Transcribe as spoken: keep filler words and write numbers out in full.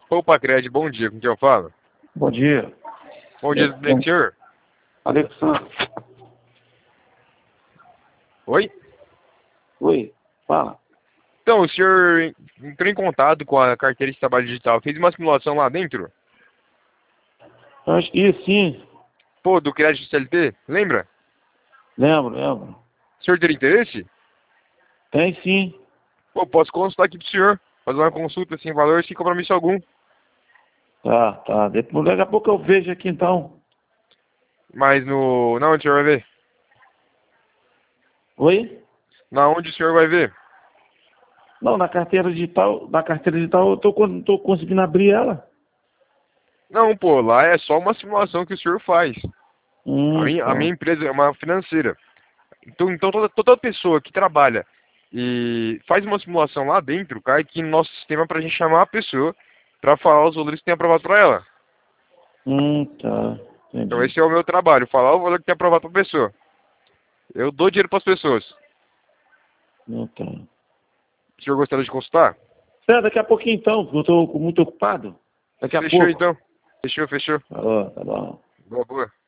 Opa, Cred, bom dia, com quem eu falo? Bom dia. Bom dia, tudo bem, senhor? Alexandre. Oi? Oi, fala. Então, o senhor entrou em contato com a carteira de trabalho digital, fez uma simulação lá dentro? Eu acho que sim. Pô, do crédito C L T, lembra? Lembro, lembro. O senhor teria interesse? Tem sim. Pô, posso consultar aqui pro senhor, fazer uma consulta sem valor, sem compromisso algum. Tá, tá. Depois, daqui a pouco eu vejo aqui então. Mas no... na onde o senhor vai ver? Oi? Na onde o senhor vai ver? Não, na carteira digital, na carteira digital eu tô, con- tô conseguindo abrir ela. Não, pô, lá é só uma simulação que o senhor faz. A Hum, minha, a minha tá. empresa é uma financeira. Então, então toda, toda pessoa que trabalha e faz uma simulação lá dentro, cai aqui no nosso sistema pra gente chamar a pessoa pra falar os valores que tem aprovado pra ela. Hum, tá. Então Entendi. esse é o meu trabalho, falar o valor que tem aprovado pra pessoa. Eu dou dinheiro pras pessoas. Hum, tá. O senhor gostaria de consultar? É, daqui a pouquinho então, porque eu tô muito ocupado. Daqui a Fechou pouco. então. Fechou, fechou. Tá bom, tá bom. Boa, boa.